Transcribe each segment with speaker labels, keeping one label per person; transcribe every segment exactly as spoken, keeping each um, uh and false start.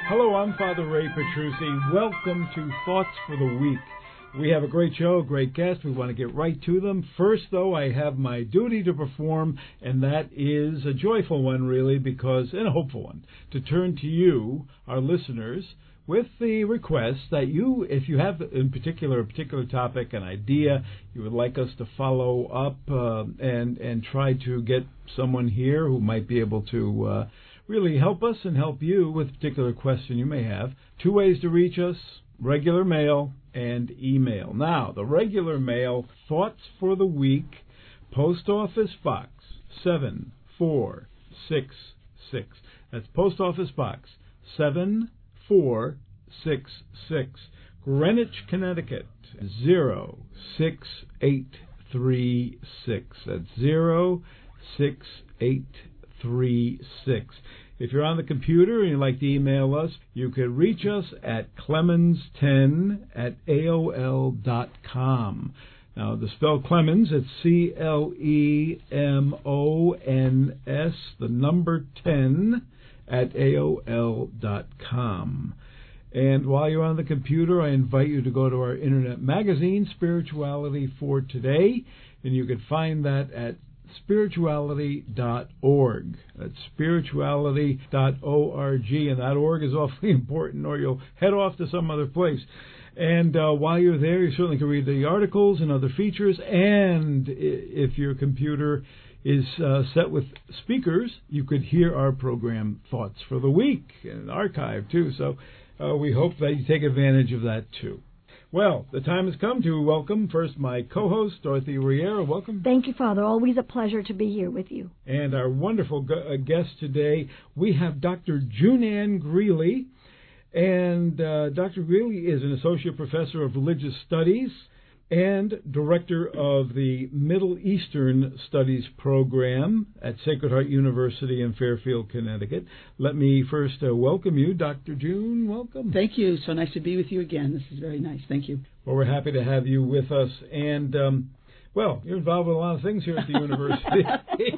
Speaker 1: Hello, I'm Father Ray Petrucci. Welcome to Thoughts for the Week. We have a great show, a great guest. We want to get right to them. First, though, I have my duty to perform, and that is a joyful one, really, because, and a hopeful one, to turn to you, our listeners, with the request that you, if you have in particular a particular topic, an idea, you would like us to follow up uh, and and try to get someone here who might be able to uh, really help us and help you with a particular question you may have. Two ways to reach us: regular mail and email. Now, the regular mail, Thoughts for the Week, Post Office Box seven four six six. That's Post Office Box seven four six six, Greenwich, Connecticut zero six eight three six. That's zero six eight three six. If you're on the computer and you'd like to email us, you can reach us at clemens ten at A O L dot com. Now, to spell Clemens, it's C L E M O N S, the number ten, at A O L dot com. And while you're on the computer, I invite you to go to our internet magazine, Spirituality for Today, and you can find that at spirituality dot org. That's spirituality dot org, and that org is awfully important, or you'll head off to some other place. And uh, while you're there, you certainly can read the articles and other features, and if your computer is uh, set with speakers, you could hear our program Thoughts for the Week, and archive too. So uh, we hope that you take advantage of that too. Well, the time has come to welcome first my co-host, Dorothy Riera. Welcome.
Speaker 2: Thank you, Father. Always a pleasure to be here with you.
Speaker 1: And our wonderful gu- guest today, we have Doctor June-Ann Greeley. And uh, Doctor Greeley is an associate professor of religious studies and director of the Middle Eastern Studies program at Sacred Heart University in Fairfield, Connecticut. Let me first uh, welcome you, Doctor June. Welcome.
Speaker 3: Thank you. So nice to be with you again. This is very nice. Thank you.
Speaker 1: Well, we're happy to have you with us. And, um, well, you're involved with a lot of things here at the university,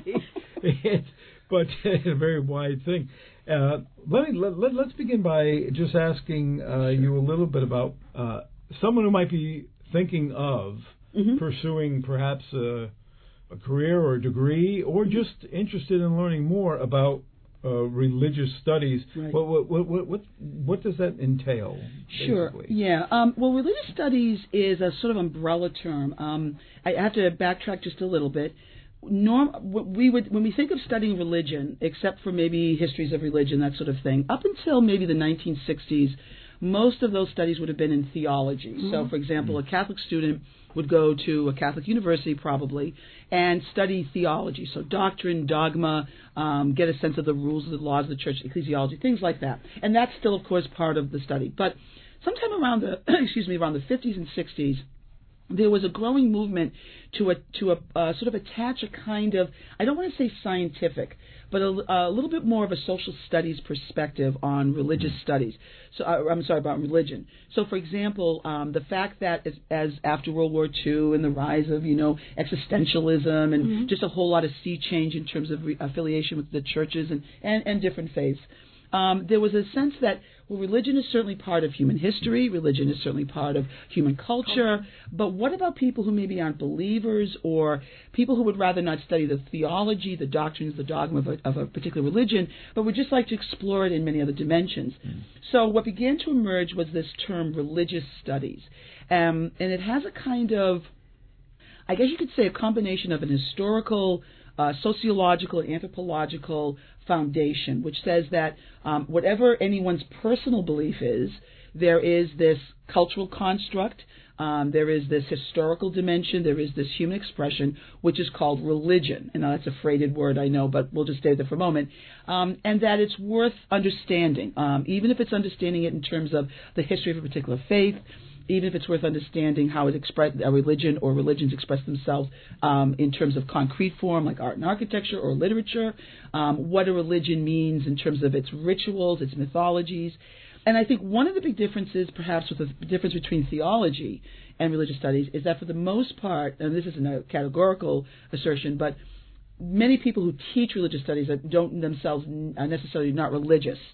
Speaker 1: but a very wide thing. Uh, let me, let, let, let's begin by just asking uh, you a little bit about uh, someone who might be thinking of mm-hmm. pursuing perhaps a, a career or a degree, or just interested in learning more about uh, religious studies.
Speaker 3: Right.
Speaker 1: What, what what what what does that entail?
Speaker 3: Sure.
Speaker 1: Basically?
Speaker 3: Yeah. Um, well, religious studies is a sort of umbrella term. Um, I have to backtrack just a little bit. Norm, we would when we think of studying religion, except for maybe histories of religion, that sort of thing, up until maybe the nineteen sixties. Most of those studies would have been in theology. Mm-hmm. So, for example, a Catholic student would go to a Catholic university probably and study theology, so doctrine, dogma, um, get a sense of the rules of the laws of the church, ecclesiology, things like that. And that's still, of course, part of the study. But sometime around the excuse me, around the fifties and sixties, there was a growing movement to a, to a, uh, sort of attach a kind of, I don't want to say scientific, but a, a little bit more of a social studies perspective on religious studies. So uh, I'm sorry, about religion. So, for example, um, the fact that as, as after World War Two and the rise of, you know, existentialism and mm-hmm. just a whole lot of sea change in terms of re- affiliation with the churches and, and, and different faiths, Um, there was a sense that, well, religion is certainly part of human history, religion is certainly part of human culture, but what about people who maybe aren't believers, or people who would rather not study the theology, the doctrines, the dogma of a, of a particular religion, but would just like to explore it in many other dimensions? Mm. So what began to emerge was this term religious studies, um, and it has a kind of, I guess you could say, a combination of an historical, uh, sociological, and anthropological foundation, which says that um, whatever anyone's personal belief is, there is this cultural construct, um, there is this historical dimension, there is this human expression, which is called religion. And now that's a freighted word, I know, but we'll just stay there for a moment. Um, and that it's worth understanding, um, even if it's understanding it in terms of the history of a particular faith, even if it's worth understanding how it express a religion or religions express themselves um, in terms of concrete form, like art and architecture or literature, um, what a religion means in terms of its rituals, its mythologies. And I think one of the big differences, perhaps, with the difference between theology and religious studies is that for the most part, and this isn't a categorical assertion, but many people who teach religious studies that don't themselves are necessarily not religious,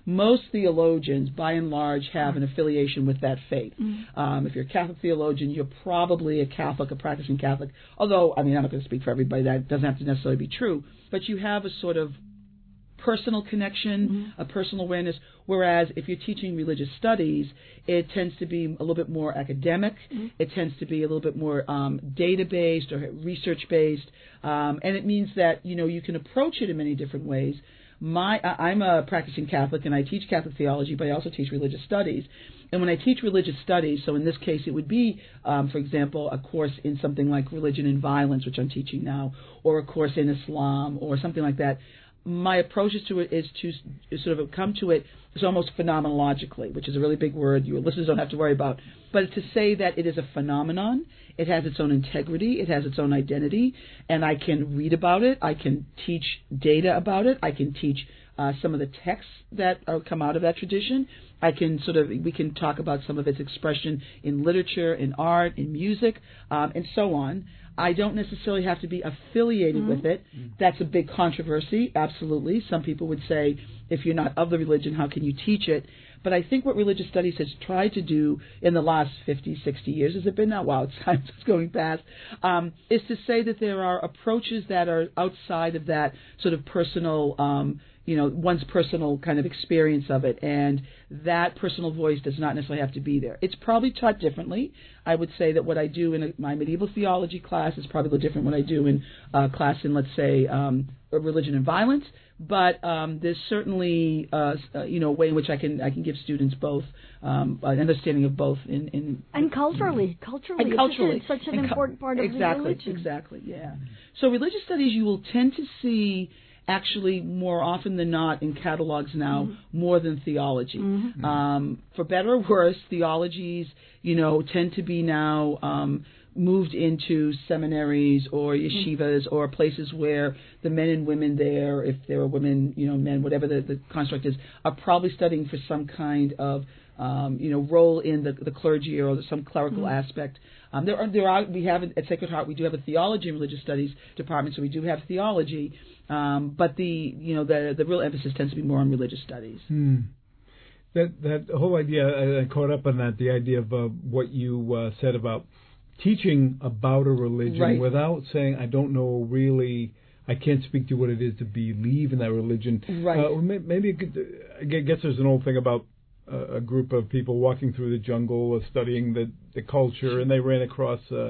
Speaker 3: most theologians, by and large, have an affiliation with that faith.
Speaker 2: Mm-hmm.
Speaker 3: Um, if you're a Catholic theologian, you're probably a Catholic, a practicing Catholic. Although, I mean, I'm not going to speak for everybody. That doesn't have to necessarily be true. But you have a sort of personal connection, mm-hmm. a personal awareness, whereas if you're teaching religious studies, it tends to be a little bit more academic. Mm-hmm. It tends to be a little bit more um, data-based or research-based, um, and it means that, you know, you can approach it in many different ways. My, I'm a practicing Catholic, and I teach Catholic theology, but I also teach religious studies. And when I teach religious studies, so in this case it would be, um, for example, a course in something like religion and violence, which I'm teaching now, or a course in Islam, or something like that, my approach to it is to sort of come to it is almost phenomenologically, which is a really big word your listeners don't have to worry about. But to say that it is a phenomenon, it has its own integrity, it has its own identity, and I can read about it, I can teach data about it, I can teach uh, some of the texts that are, come out of that tradition. I can sort of, we can talk about some of its expression in literature, in art, in music, um, and so on. I don't necessarily have to be affiliated mm-hmm. with it. That's a big controversy, absolutely. Some people would say, if you're not of the religion, how can you teach it? But I think what religious studies has tried to do in the last fifty, sixty years, has it been now? Wow, time is going past, um, is to say that there are approaches that are outside of that sort of personal, um, you know, one's personal kind of experience of it, and that personal voice does not necessarily have to be there. It's probably taught differently. I would say that what I do in a, my medieval theology class is probably a little different what I do in a class in, let's say, um, religion and violence. But um, there's certainly, uh, uh, you know, a way in which I can I can give students both um, an understanding of both in, in
Speaker 2: and culturally, culturally,
Speaker 3: and culturally,
Speaker 2: it's such an
Speaker 3: and
Speaker 2: important part of
Speaker 3: exactly,
Speaker 2: the religion.
Speaker 3: Exactly, yeah. So religious studies, you will tend to see actually more often than not in catalogs now mm-hmm. more than theology. Mm-hmm. Um, for better or worse, theologies, you know, tend to be now um, moved into seminaries or yeshivas mm-hmm. or places where the men and women there, if there are women, you know, men, whatever the, the construct is, are probably studying for some kind of Um, you know, role in the, the clergy or some clerical mm-hmm. aspect. Um, there are, there are, we have at Sacred Heart, we do have a theology and religious studies department, so we do have theology. Um, but the, you know, the the real emphasis tends to be more on religious studies.
Speaker 1: Hmm. That that whole idea, I, I caught up on that. The idea of uh, what you uh, said about teaching about a religion
Speaker 3: right.
Speaker 1: without saying, I don't know really. I can't speak to what it is to believe in that religion.
Speaker 3: Right. Uh,
Speaker 1: maybe it could, I guess there's an old thing about a group of people walking through the jungle, uh, studying the, the culture, and they ran across uh,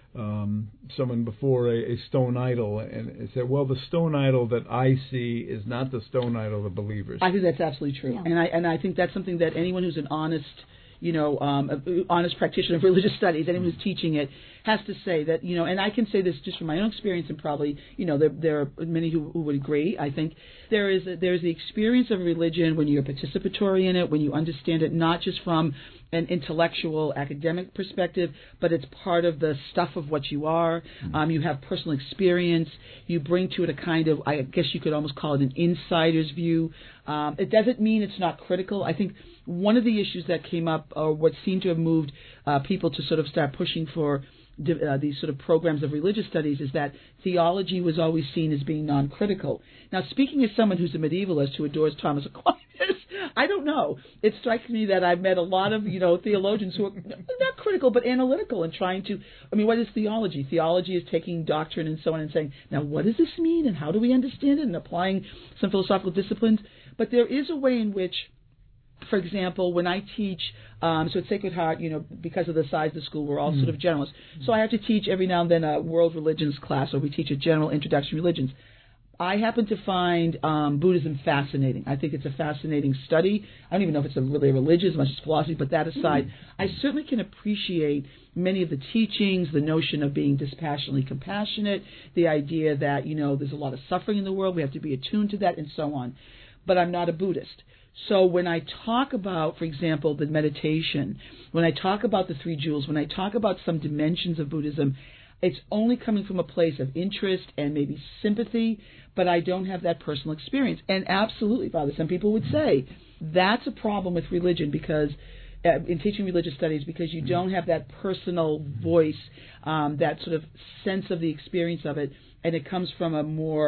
Speaker 1: um, someone before a, a stone idol, and it said, well, the stone idol that I see is not the stone idol of believers.
Speaker 3: I think that's absolutely true. Yeah. And I and I think that's something that anyone who's an honest, you know, um, honest practitioner of religious studies, anyone who's teaching it, has to say that, you know, and I can say this just from my own experience, and probably, you know, there, there are many who, who would agree. I think there is a, there's the experience of religion when you're participatory in it, when you understand it not just from an intellectual, academic perspective, but it's part of the stuff of what you are. Mm-hmm. Um, you have personal experience. You bring to it a kind of, I guess you could almost call it an insider's view. Um, it doesn't mean it's not critical. I think one of the issues that came up, or what seemed to have moved uh, people to sort of start pushing for Uh, these sort of programs of religious studies, is that theology was always seen as being non-critical. Now, speaking as someone who's a medievalist who adores Thomas Aquinas, I don't know. It strikes me that I've met a lot of, you know, theologians who are not critical but analytical and trying to, I mean, what is theology? Theology is taking doctrine and so on and saying, now what does this mean and how do we understand it, and applying some philosophical disciplines. But there is a way in which, for example, when I teach, um, so at Sacred Heart, you know, because of the size of the school, we're all mm. sort of generalists. So I have to teach every now and then a world religions class, or we teach a general introduction to religions. I happen to find um, Buddhism fascinating. I think it's a fascinating study. I don't even know if it's a really a religion as much as philosophy, but that aside, mm. I certainly can appreciate many of the teachings, the notion of being dispassionately compassionate, the idea that, you know, there's a lot of suffering in the world, we have to be attuned to that, and so on. But I'm not a Buddhist. So when I talk about, for example, the meditation, when I talk about the three jewels, when I talk about some dimensions of Buddhism, it's only coming from a place of interest and maybe sympathy, but I don't have that personal experience. And absolutely, Father, some people would say that's a problem with religion, because uh, in teaching religious studies, because you don't have that personal voice, um, that sort of sense of the experience of it, and it comes from a more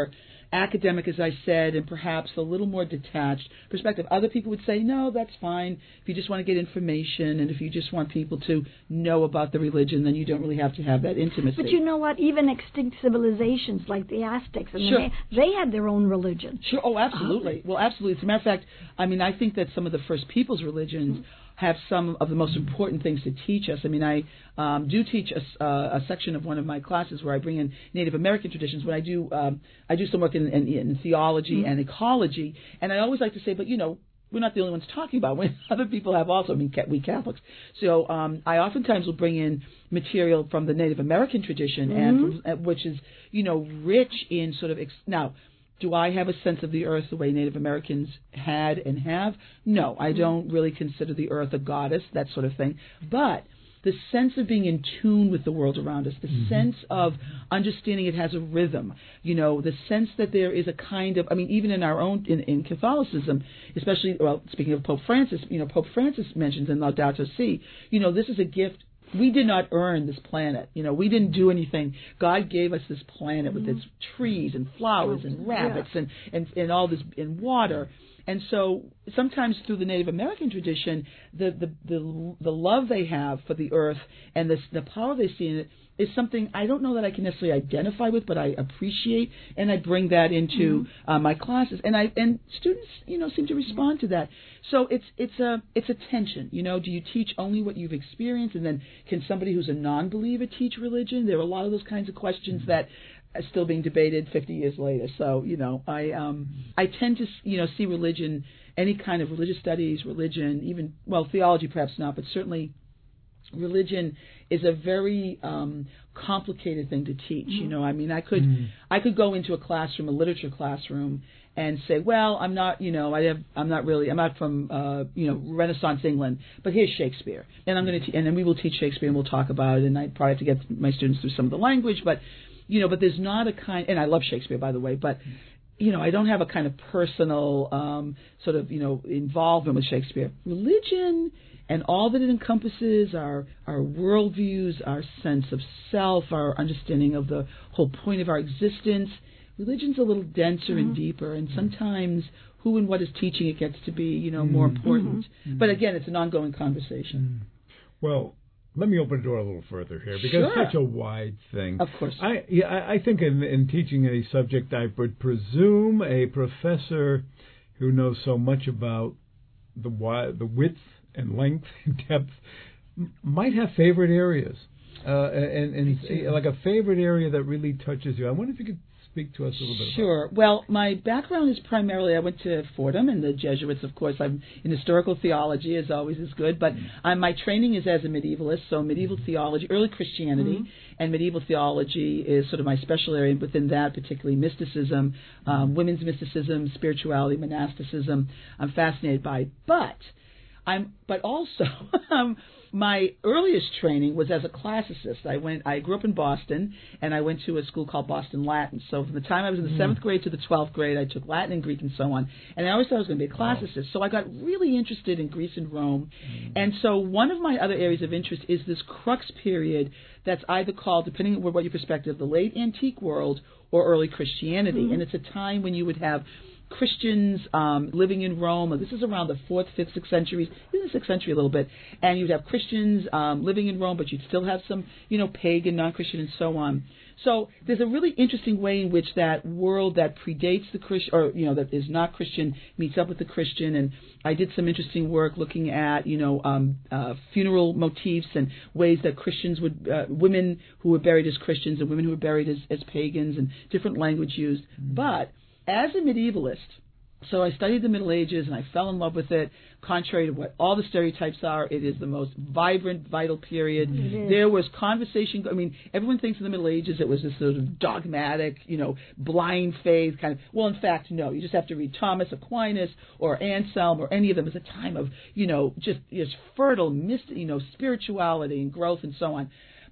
Speaker 3: academic, as I said, and perhaps a little more detached perspective. Other people would say, no, that's fine. If you just want to get information and if you just want people to know about the religion, then you don't really have to have that intimacy.
Speaker 2: But you know what? Even extinct civilizations like the Aztecs, I mean,
Speaker 3: sure.
Speaker 2: they, they had their own religion.
Speaker 3: Sure. Oh, absolutely. Well, absolutely. As a matter of fact, I mean, I think that some of the first people's religions have some of the most important things to teach us. I mean, I um, do teach a, uh, a section of one of my classes where I bring in Native American traditions. When I do, um, I do some work in, in, in theology mm-hmm. and ecology, and I always like to say, but you know, we're not the only ones talking about it. Other people have also. I mean, we Catholics. So um, I oftentimes will bring in material from the Native American tradition, mm-hmm. and from, which is, you know, rich in sort of ex- now. Do I have a sense of the earth the way Native Americans had and have? No, I don't really consider the earth a goddess, that sort of thing. But the sense of being in tune with the world around us, the mm-hmm. sense of understanding it has a rhythm, you know, the sense that there is a kind of, I mean, even in our own, in, in Catholicism, especially, well, speaking of Pope Francis, you know, Pope Francis mentions in Laudato Si, you know, this is a gift. We did not earn this planet. You know, we didn't do anything. God gave us this planet with its trees and flowers and rabbits yeah. and, and, and all this, and water. And so sometimes through the Native American tradition, the, the, the, the love they have for the earth and the, the power they see in it is something I don't know that I can necessarily identify with, but I appreciate, and I bring that into mm-hmm. uh, my classes, and I and students, you know, seem to respond to that. So it's it's a it's a tension, you know. Do you teach only what you've experienced, and then can somebody who's a non-believer teach religion? There are a lot of those kinds of questions mm-hmm. that are still being debated fifty years later. So you know, I um I tend to you know see religion, any kind of religious studies, religion, even well theology perhaps not, but certainly religion is a very um, complicated thing to teach. Mm-hmm. You know, I mean, I could mm-hmm. I could go into a classroom, a literature classroom, and say, well, I'm not, you know, I have, I'm not really, I'm not from, uh, you know, Renaissance England, but here's Shakespeare, and I'm going to, te- and then we will teach Shakespeare, and we'll talk about it, and I probably have to get my students through some of the language, but, you know, but there's not a kind, and I love Shakespeare, by the way, but. You know, I don't have a kind of personal um, sort of, you know, involvement with Shakespeare. Religion and all that it encompasses, our our worldviews, our sense of self, our understanding of the whole point of our existence. Religion's a little denser mm-hmm. and deeper, and sometimes who and what is teaching it gets to be, you know, more mm-hmm. important. Mm-hmm. But again, it's an ongoing conversation.
Speaker 1: Well, let me open the door a little further here, because
Speaker 3: sure.
Speaker 1: it's such a wide thing.
Speaker 3: Of course.
Speaker 1: I yeah, I, I think in, in teaching a subject, I would presume a professor who knows so much about the wide, the width and length and depth m- might have favorite areas, uh, and, and uh, like a favorite area that really touches you. I wonder if you could speak to us a little bit
Speaker 3: Sure.
Speaker 1: about
Speaker 3: Well, my background is primarily, I went to Fordham and the Jesuits, of course. I'm in historical theology, as always is good, but mm-hmm. I'm, my training is as a medievalist, so medieval theology, early Christianity, mm-hmm. and medieval theology is sort of my special area. Within that, particularly mysticism, um, women's mysticism, spirituality, monasticism, I'm fascinated by. But I'm, but also, um, my earliest training was as a classicist. I went. I grew up in Boston, and I went to a school called Boston Latin. So from the time I was in the mm. seventh grade to the twelfth grade, I took Latin and Greek and so on. And I always thought I was going to be a classicist. Wow. So I got really interested in Greece and Rome. Mm. And so one of my other areas of interest is this crux period that's either called, depending on what your perspective, the late antique world or early Christianity. Mm. And it's a time when you would have Christians um, living in Rome. This is around the fourth, fifth, sixth centuries, in the sixth century a little bit. And you'd have Christians um, living in Rome, but you'd still have some, you know, pagan, non-Christian, and so on. So there's a really interesting way in which that world that predates the Christian, or, you know, that is not Christian, meets up with the Christian. And I did some interesting work looking at, you know, um, uh, funeral motifs and ways that Christians would, uh, women who were buried as Christians and women who were buried as, as pagans, and different language used. Mm-hmm. But as a medievalist, so I studied the Middle Ages and I fell in love with it. Contrary to what all the stereotypes are, it is the most vibrant, vital period. Mm-hmm. There was conversation. I mean, everyone thinks in the Middle Ages it was this sort of dogmatic, you know, blind faith kind of. Well, in fact, no. You just have to read Thomas Aquinas or Anselm or any of them. It's a time of, you know, just just fertile, myst- you know, spirituality and growth and so on.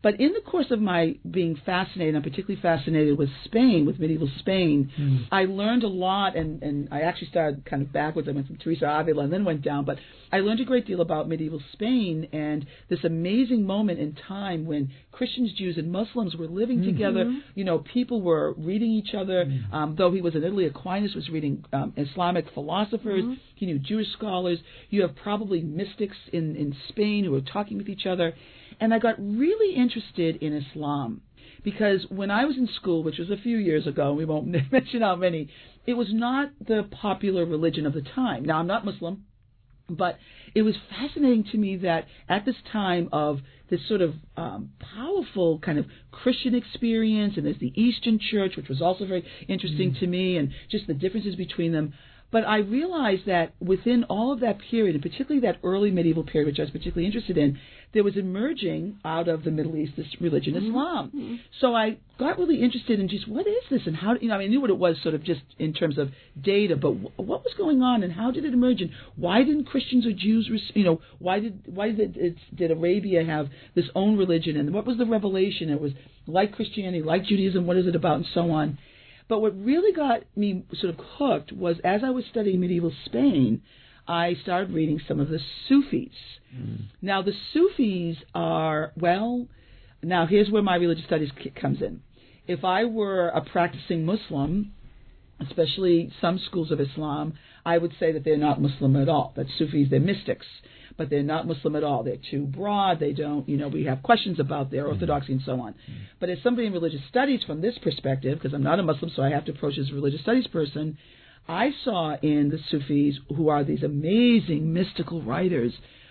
Speaker 3: But in the course of my being fascinated, I'm particularly fascinated with Spain, with medieval Spain, mm. I learned a lot, and, and I actually started kind of backwards. I went from Teresa Avila and then went down, but I learned a great deal about medieval Spain and this amazing moment in time when Christians, Jews, and Muslims were living mm-hmm. together. You know, people were reading each other. Mm. Um, though he was in Italy, Aquinas was reading um, Islamic philosophers. Mm-hmm. He knew Jewish scholars. You have probably mystics in, in Spain who were talking with each other. And I got really interested in Islam because when I was in school, which was a few years ago, and we won't mention how many, it was not the popular religion of the time. Now, I'm not Muslim, but it was fascinating to me that at this time of this sort of um, powerful kind of Christian experience, and there's the Eastern Church, which was also very interesting mm. to me, and just the differences between them. But I realized that within all of that period, and particularly that early medieval period, which I was particularly interested in, there was emerging out of the Middle East this religion, mm-hmm. Islam. Mm-hmm. So I got really interested in just what is this and how, you know, I mean, I knew what it was sort of just in terms of data, but w- what was going on and how did it emerge and why didn't Christians or Jews, you know, why did why did it, did Arabia have this own religion and what was the revelation? It was like Christianity, like Judaism, what is it about, and so on. But what really got me sort of hooked was as I was studying medieval Spain, I started reading some of the Sufis. Mm. Now, the Sufis are, well, now here's where my religious studies comes in. If I were a practicing Muslim, especially some schools of Islam, I would say that they're not Muslim at all. That Sufis, they're mystics, but they're not Muslim at all. They're too broad. They don't, you know, we have questions about their orthodoxy and so on. Mm. But as somebody in religious studies from this perspective, because I'm not a Muslim, so I have to approach as a religious studies person, I saw in the Sufis, who are these amazing mystical writers,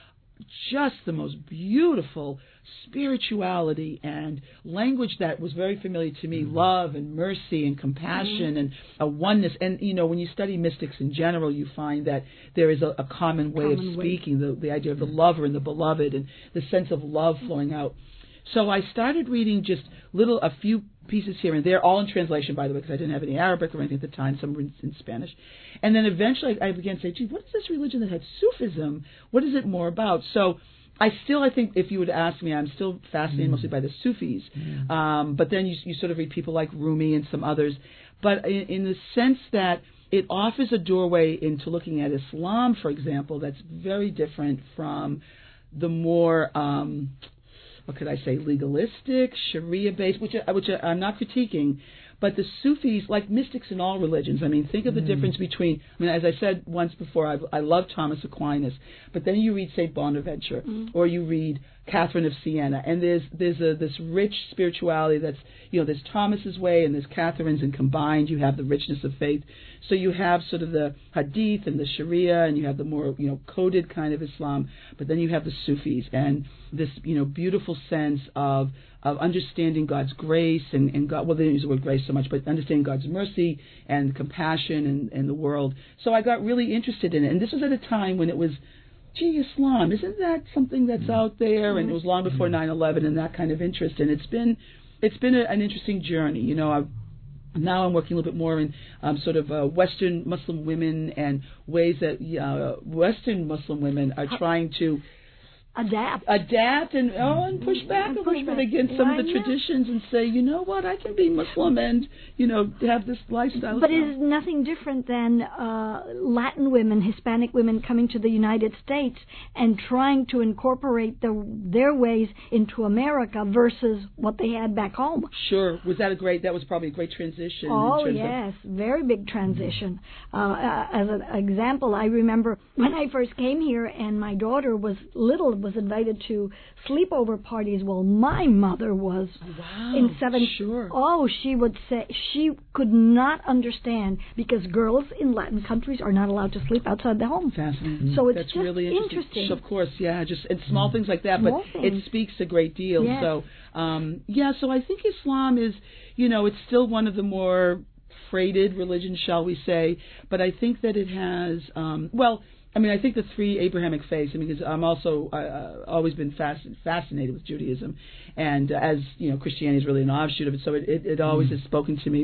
Speaker 3: just the most beautiful spirituality and language that was very familiar to me, mm-hmm. love and mercy and compassion mm-hmm. and a oneness. And, you know, when you study mystics in general, you find that there is a, a common way common of speaking, way. The, the idea of the lover and the beloved and the sense of love flowing out. So I started reading just little, a few pieces here and there, all in translation, by the way, because I didn't have any Arabic or anything at the time. Some were in, in Spanish. And then eventually I began to say, gee, what is this religion that had Sufism? What is it more about? So I still, I think, if you would ask me, I'm still fascinated mm. mostly by the Sufis. Mm. Um, but then you, you sort of read people like Rumi and some others. But in, in the sense that it offers a doorway into looking at Islam, for example, that's very different from the more... Um, what could I say, legalistic, Sharia-based, which, which I'm not critiquing, but the Sufis, like mystics in all religions, I mean, think of the mm. difference between, I mean, as I said once before, I, I love Thomas Aquinas, but then you read Saint Bonaventure, mm. or you read Catherine of Siena, and there's there's a this rich spirituality that's, you know, there's Thomas's way and there's Catherine's, and combined you have the richness of faith. So you have sort of the Hadith and the Sharia, and you have the more, you know, coded kind of Islam, but then you have the Sufis and this, you know, beautiful sense of of understanding God's grace and, and God, well, they don't use the word grace so much, but understanding God's mercy and compassion and, and the world. So I got really interested in it, and this was at a time when it was, gee, Islam, isn't that something that's out there? And it was long before nine eleven and that kind of interest. And it's been it's been a, an interesting journey. You know, I've, now I'm working a little bit more in um, sort of uh, Western Muslim women and ways that uh, Western Muslim women are trying to
Speaker 2: Adapt.
Speaker 3: Adapt and oh, and push back
Speaker 2: and
Speaker 3: a
Speaker 2: push
Speaker 3: little
Speaker 2: back.
Speaker 3: bit against some
Speaker 2: Why
Speaker 3: of the
Speaker 2: not?
Speaker 3: traditions and say, you know what, I can be Muslim and, you know, have this lifestyle.
Speaker 2: But it is nothing different than uh, Latin women, Hispanic women coming to the United States and trying to incorporate the, their ways into America versus what they had back home.
Speaker 3: Sure. Was that a great, that was probably a great transition.
Speaker 2: Oh,
Speaker 3: in terms
Speaker 2: yes.
Speaker 3: Of,
Speaker 2: very big transition. Uh, uh, as an example, I remember when I first came here and my daughter was little, was invited to sleepover parties. Well, my mother was
Speaker 3: wow,
Speaker 2: in seven.
Speaker 3: Sure.
Speaker 2: Oh, she would say she could not understand because girls in Latin countries are not allowed to sleep outside the home.
Speaker 3: Fascinating.
Speaker 2: So it's
Speaker 3: That's
Speaker 2: just
Speaker 3: really interesting.
Speaker 2: interesting.
Speaker 3: Of course, yeah, just and small things like that,
Speaker 2: Small
Speaker 3: but
Speaker 2: things.
Speaker 3: it speaks a great deal.
Speaker 2: Yes.
Speaker 3: So, um, yeah, so I think Islam is, you know, it's still one of the more freighted religions, shall we say, but I think that it has, um, well. I mean, I think the three Abrahamic faiths, I mean, because I'm also uh, always been fasc- fascinated with Judaism, and uh, as, you know, Christianity is really an offshoot of it, so it, it, it always mm. has spoken to me. But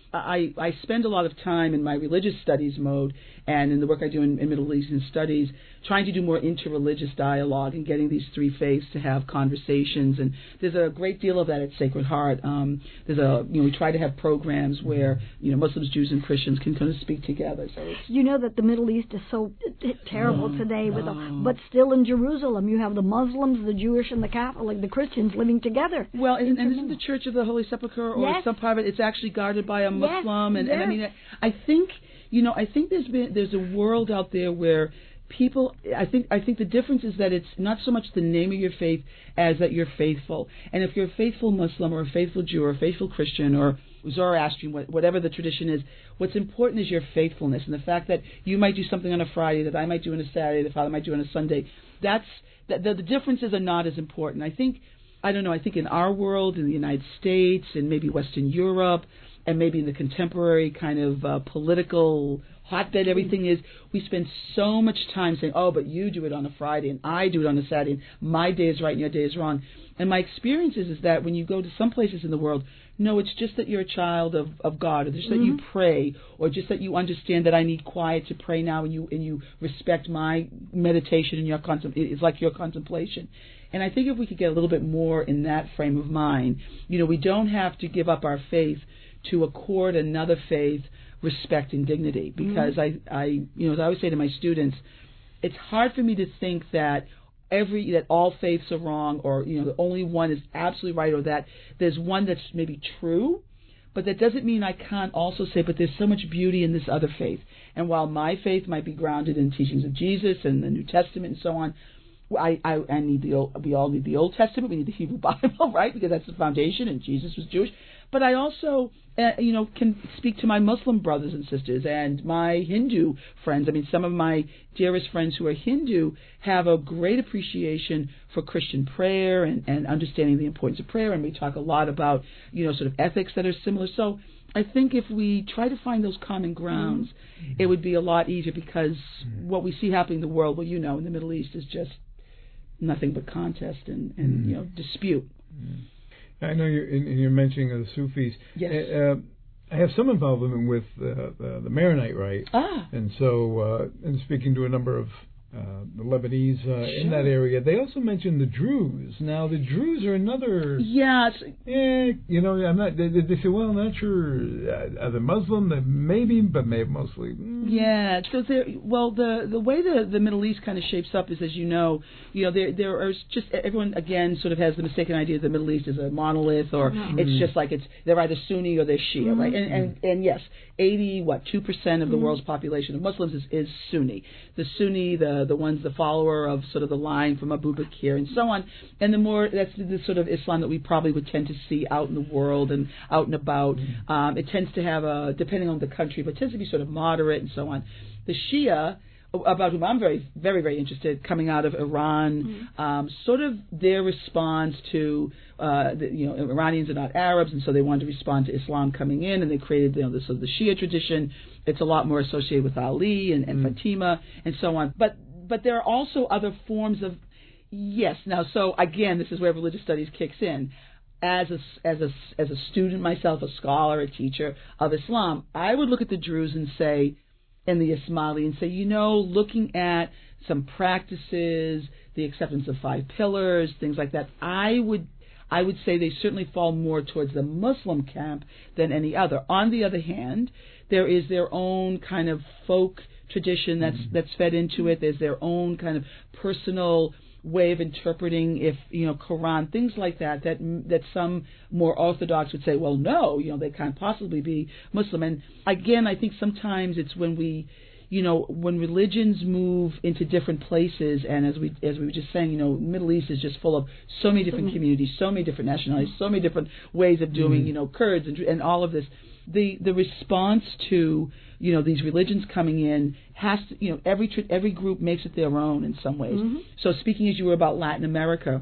Speaker 3: I, I spend a lot of time in my religious studies mode and in the work I do in, in Middle Eastern studies trying to do more interreligious dialogue and getting these three faiths to have conversations. And there's a great deal of that at Sacred Heart. Um, there's a, you know, we try to have programs where, you know, Muslims, Jews, and Christians can kind of speak together. So it's,
Speaker 2: you know that the Middle East is so t- terrible
Speaker 3: oh,
Speaker 2: today, with
Speaker 3: oh.
Speaker 2: a, but still in Jerusalem you have the Muslims, the Jewish, and the Catholic, the Christians living together.
Speaker 3: Well, and, and isn't the Church of the Holy Sepulchre or
Speaker 2: yes.
Speaker 3: some private? It's actually guarded by a Muslim,
Speaker 2: yes.
Speaker 3: and,
Speaker 2: yes.
Speaker 3: and I mean, I think you know, I think there's been there's a world out there where people, I think I think the difference is that it's not so much the name of your faith as that you're faithful. And if you're a faithful Muslim or a faithful Jew or a faithful Christian or Zoroastrian, whatever the tradition is, what's important is your faithfulness and the fact that you might do something on a Friday that I might do on a Saturday, that Father might do on a Sunday. That's that the, the differences are not as important. I think I don't know. I think in our world, in the United States, and maybe Western Europe, and maybe in the contemporary kind of uh, political hotbed everything is, we spend so much time saying, oh, but you do it on a Friday, and I do it on a Saturday, and my day is right and your day is wrong. And my experience is, is that when you go to some places in the world, no, it's just that you're a child of, of God, or just that mm-hmm. you pray, or just that you understand that I need quiet to pray now, and you and you respect my meditation and your contem- it's like your contemplation. And I think if we could get a little bit more in that frame of mind, you know, we don't have to give up our faith to accord another faith respect and dignity. Because mm-hmm. I, I, you know, as I always say to my students, it's hard for me to think that every that all faiths are wrong, or you know, the only one is absolutely right, or that there's one that's maybe true. But that doesn't mean I can't also say, but there's so much beauty in this other faith. And while my faith might be grounded in teachings of Jesus and the New Testament and so on, I, I, I need the old, we all need the Old Testament. We need the Hebrew Bible, right? Because that's the foundation, and Jesus was Jewish. But I also, uh, you know, can speak to my Muslim brothers and sisters and my Hindu friends. I mean, some of my dearest friends who are Hindu have a great appreciation for Christian prayer and, and understanding the importance of prayer. And we talk a lot about, you know, sort of ethics that are similar. So I think if we try to find those common grounds, mm-hmm. it would be a lot easier, because mm-hmm. what we see happening in the world, well, you know, in the Middle East is just nothing but contest and, and mm-hmm. you know, dispute.
Speaker 1: Mm-hmm. I know you're, in, in your mentioning of the Sufis.
Speaker 3: Yes.
Speaker 1: Uh, I have some involvement with uh, the, the Maronite rite.
Speaker 3: Ah.
Speaker 1: And so, uh, in speaking to a number of uh, the Lebanese uh,
Speaker 3: sure.
Speaker 1: in that area, they also mentioned the Druze. Now, the Druze are another...
Speaker 3: Yes.
Speaker 1: Eh, you know, I'm not... They, they say, well, I'm not sure. Uh, are they Muslim? They maybe, but maybe mostly... Mm.
Speaker 3: Yeah. So, well, the the way the, the Middle East kind of shapes up is, as you know, you know, there there are just... Everyone, again, sort of has the mistaken idea that the Middle East is a monolith, or mm. it's just like it's... They're either Sunni or they're Shia, mm. right? And, and and yes, eighty, what, two percent of the mm. world's population of Muslims is, is Sunni. The Sunni, the the ones, the follower of sort of the line from Abu Bakr and so on. And the more, that's the, the sort of Islam that we probably would tend to see out in the world and out and about. Mm. Um, it tends to have a, depending on the country, but it tends to be sort of moderate and so on. The Shia, about whom I'm very, very, very interested, coming out of Iran, mm. um, sort of their response to, uh, the, you know, Iranians are not Arabs, and so they wanted to respond to Islam coming in, and they created, you know, this, so the Shia tradition. It's a lot more associated with Ali and, and mm. Fatima and so on. But but there are also other forms of, yes. Now, so again, this is where religious studies kicks in. As a, as a, as a student myself, a scholar, a teacher of Islam, I would look at the Druze and say, and the Ismaili, and say, you know, looking at some practices, the acceptance of five pillars, things like that, I would I would say they certainly fall more towards the Muslim camp than any other. On the other hand, there is their own kind of folk tradition that's mm-hmm. that's fed into it. There's their own kind of personal way of interpreting, if you know, Quran, things like that, that that some more orthodox would say, well, no, you know, they can't possibly be Muslim. And again, I think sometimes it's when we, you know, when religions move into different places, and as we as we were just saying, you know, Middle East is just full of so many different communities, so many different nationalities, so many different ways of doing, mm-hmm. you know, Kurds and and all of this. The the response to, you know, these religions coming in has to, you know, every every group makes it their own in some ways. Mm-hmm. So speaking as you were about Latin America,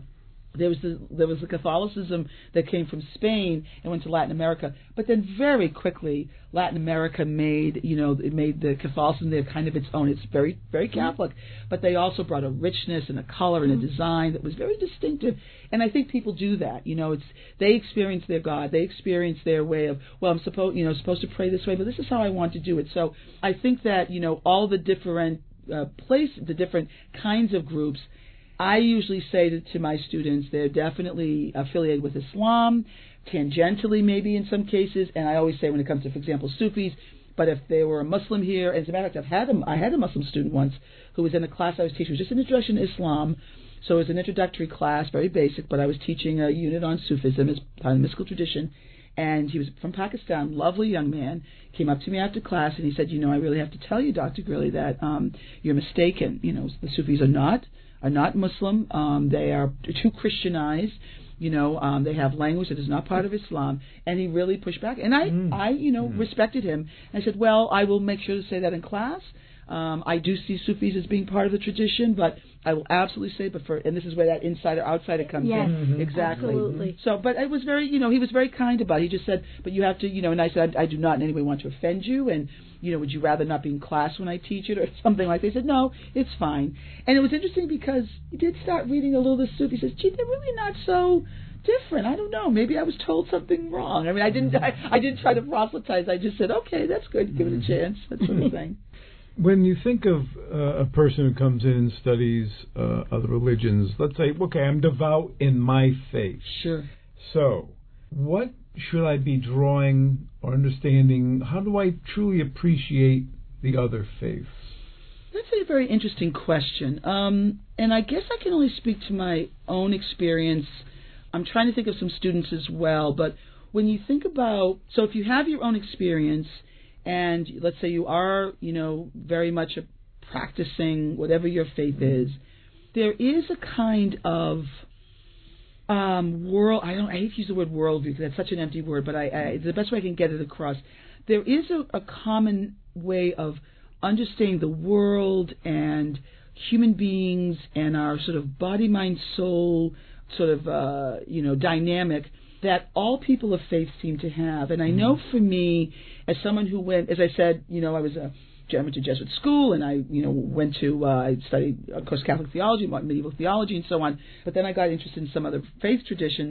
Speaker 3: There was the there was the Catholicism that came from Spain and went to Latin America, but then very quickly Latin America made you know it made the Catholicism there kind of its own. It's very very Catholic, but they also brought a richness and a color and a design that was very distinctive. And I think people do that. You know, it's they experience their God, they experience their way of well, I'm supposed you know supposed to pray this way, but this is how I want to do it. So I think that you know all the different uh, place, the different kinds of groups. I usually say to, to my students, they're definitely affiliated with Islam, tangentially maybe in some cases, and I always say when it comes to, for example, Sufis, but if they were a Muslim here, and as a matter of fact, I've had a, I had a Muslim student once who was in a class I was teaching, it was just an introduction to Islam, so it was an introductory class, very basic, but I was teaching a unit on Sufism as part of the mystical tradition, and he was from Pakistan, lovely young man, came up to me after class, and he said, you know, I really have to tell you, Doctor Grilli, that um, you're mistaken. You know, the Sufis are not are not Muslim. Um, they are too Christianized. You know, um, they have language that is not part of Islam. And he really pushed back. And I, mm. I you know, mm. respected him. I said, well, I will make sure to say that in class. Um, I do see Sufis as being part of the tradition, but I will absolutely say, but for, and this is where that insider outsider comes
Speaker 2: yes,
Speaker 3: in.
Speaker 2: Mm-hmm.
Speaker 3: Exactly.
Speaker 2: Absolutely.
Speaker 3: So, but it was very, you know, he was very kind about it. He just said, but you have to, you know, and I said, I, I do not in any way want to offend you, and, you know, would you rather not be in class when I teach it or something like that? They said, no, it's fine. And it was interesting because he did start reading a little of the Sufi. He says, gee, they're really not so different. I don't know. Maybe I was told something wrong. I mean, I didn't, I, I didn't try to proselytize. I just said, okay, that's good. Give it a chance. That sort of thing.
Speaker 1: When you think of uh, a person who comes in and studies uh, other religions, let's say, okay, I'm devout in my faith.
Speaker 3: Sure.
Speaker 1: So, what should I be drawing or understanding? How do I truly appreciate the other faiths?
Speaker 3: That's a very interesting question. Um, and I guess I can only speak to my own experience. I'm trying to think of some students as well. But when you think about, so if you have your own experience, and let's say you are, you know, very much a practicing whatever your faith is, there is a kind of um, world. I don't. I hate to use the word worldview because that's such an empty word, but I, I, it's the best way I can get it across. There is a, a common way of understanding the world and human beings and our sort of body, mind, soul sort of uh, you know dynamic that all people of faith seem to have. And I know for me, as someone who went, as I said, you know, I was a I went to Jesuit school, and I, you know, went to, uh, I studied, of course, Catholic theology, medieval theology, and so on. But then I got interested in some other faith traditions.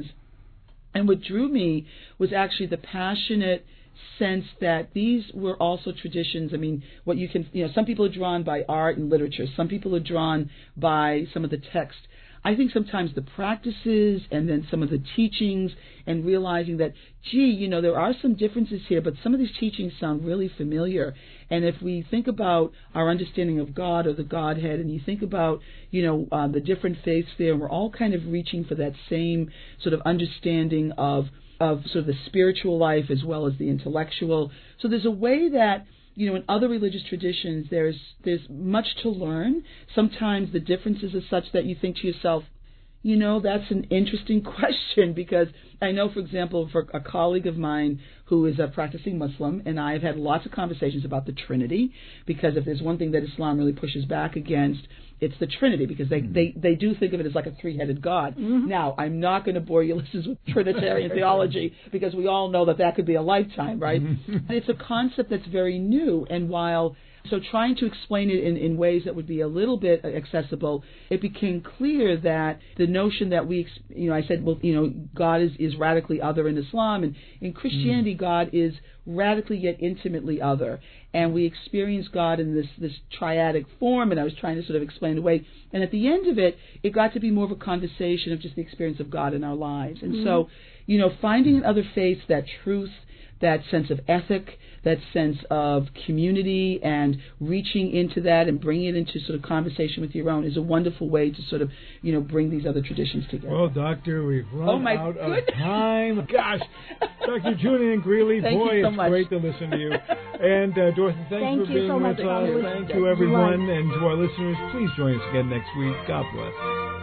Speaker 3: And what drew me was actually the passionate sense that these were also traditions. I mean, what you can, you know, some people are drawn by art and literature. Some people are drawn by some of the text. I think sometimes the practices and then some of the teachings and realizing that, gee, you know, there are some differences here, but some of these teachings sound really familiar. And if we think about our understanding of God or the Godhead, and you think about, you know, uh, the different faiths there, and we're all kind of reaching for that same sort of understanding of, of sort of the spiritual life as well as the intellectual. So there's a way that, you know, in other religious traditions, there's there's much to learn. Sometimes the differences are such that you think to yourself, you know, that's an interesting question, because I know, for example, for a colleague of mine who is a practicing Muslim, and I have had lots of conversations about the Trinity, because if there's one thing that Islam really pushes back against, it's the Trinity, because they, they, they do think of it as like a three-headed God. Mm-hmm. Now, I'm not going to bore you listeners with Trinitarian theology, because we all know that that could be a lifetime, right? Mm-hmm. And it's a concept that's very new, and while... So trying to explain it in, in ways that would be a little bit accessible, it became clear that the notion that we, you know, I said, well, you know, God is, is radically other in Islam, and in Christianity, mm. God is radically yet intimately other. And we experience God in this, this triadic form, and I was trying to sort of explain away. And at the end of it, it got to be more of a conversation of just the experience of God in our lives. And mm. so, you know, finding in other faiths that truth, that sense of ethic, that sense of community, and reaching into that and bringing it into sort of conversation with your own is a wonderful way to sort of, you know, bring these other traditions together.
Speaker 1: Well, Doctor, we've run
Speaker 3: oh my
Speaker 1: out
Speaker 3: goodness.
Speaker 1: of time. Gosh, Doctor Julian Greeley,
Speaker 3: thank
Speaker 1: boy,
Speaker 3: you so
Speaker 1: it's
Speaker 3: much.
Speaker 1: great to listen to you. And uh, Dorothy, thanks
Speaker 2: thank
Speaker 1: for
Speaker 2: you
Speaker 1: being
Speaker 2: so
Speaker 1: with
Speaker 2: much.
Speaker 1: us. Thank you, everyone. And to our listeners, please join us again next week. God bless.